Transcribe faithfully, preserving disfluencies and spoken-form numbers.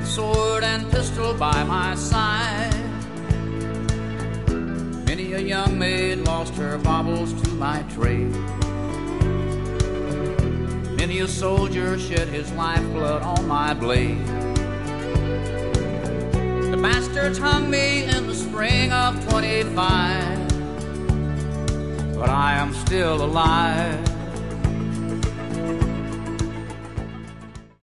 sword and pistol by my side. Many a young maid lost her baubles to my trade. Many a soldier shed his lifeblood on my blade. The bastards hung me in the spring of twenty-five, but I am still alive.